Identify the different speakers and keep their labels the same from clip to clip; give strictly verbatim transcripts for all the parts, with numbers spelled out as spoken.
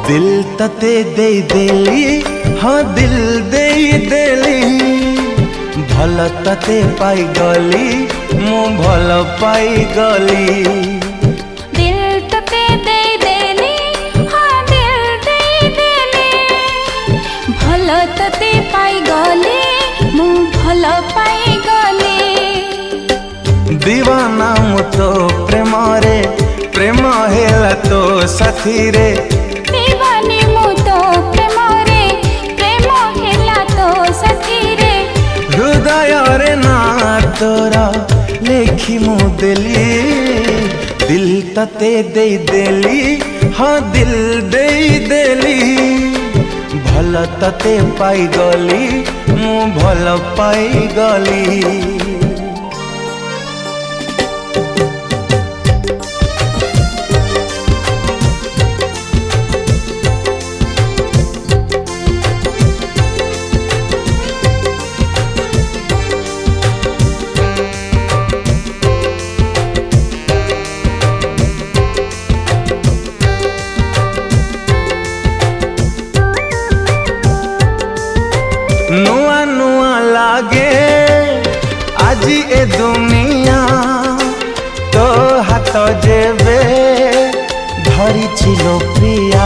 Speaker 1: दिल तते दे देली हाँ दिल दे देली भल तते पाई गली मु भल पाई गली।
Speaker 2: दिल तते दे देली हाँ दिल दे देली भल तते पाई गली मु भल पाई गली।
Speaker 1: दीवाना मु तो प्रेम रे प्रेम हेला तो साथी रे
Speaker 2: दीवानी मु तो प्रेम रे प्रेम हेला तो साथी रे।
Speaker 1: हृदय रे ना तोरा लेखी मु देली दिल तते दे देली हाँ दिल दे देली भल तते पाई गली मु भल पाई गली। नुआ नुआ लागे आज ए दुनिया तो हाथ जेबे धरी छिलो प्रिया।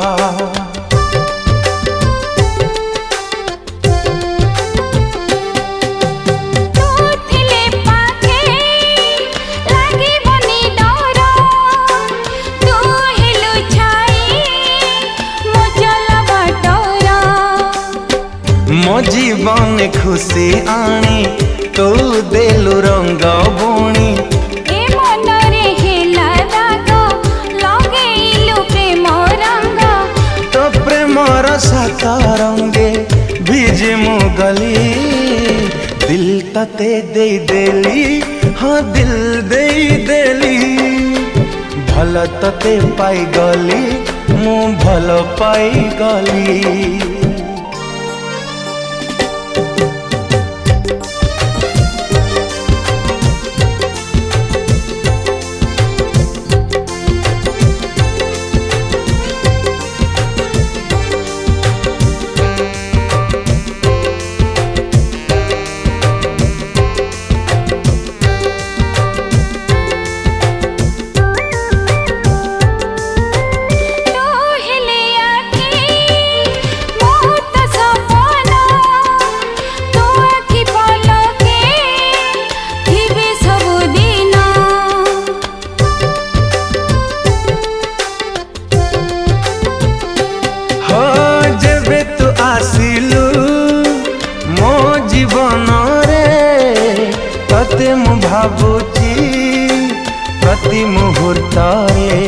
Speaker 1: मो जीवन खुशी आनी तू देलु रंग बुणी
Speaker 2: ए मन रे हेला दाग लगेलु प्रेम रंग।
Speaker 1: तो प्रेम सात रंगे भिजे मु गली दिल तते दे देली हाँ दिल दे देली भल तते पाई गली मु भल पाई गली। तते मु भावुची प्रति मुहूर्त रे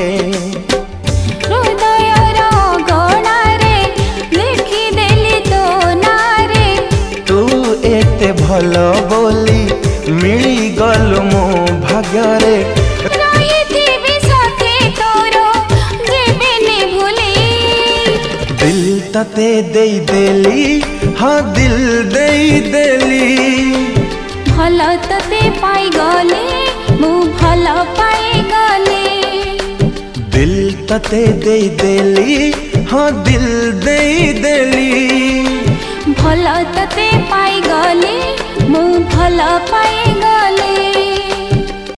Speaker 2: हृदय रो गणा रे लिखी देली तो नारे।
Speaker 1: तू एते भल बोली मिली गलु मो भाग्य रे
Speaker 2: रहिथिबी साथे तोरो जीवने भूली।
Speaker 1: दिल तते दे देली हाँ दिल दे देली
Speaker 2: भल तते पाई गली मु भल पाई गली।
Speaker 1: दिल तते दे देली हाँ दिल दे देली
Speaker 2: भल तते पाई गली मु भल पाई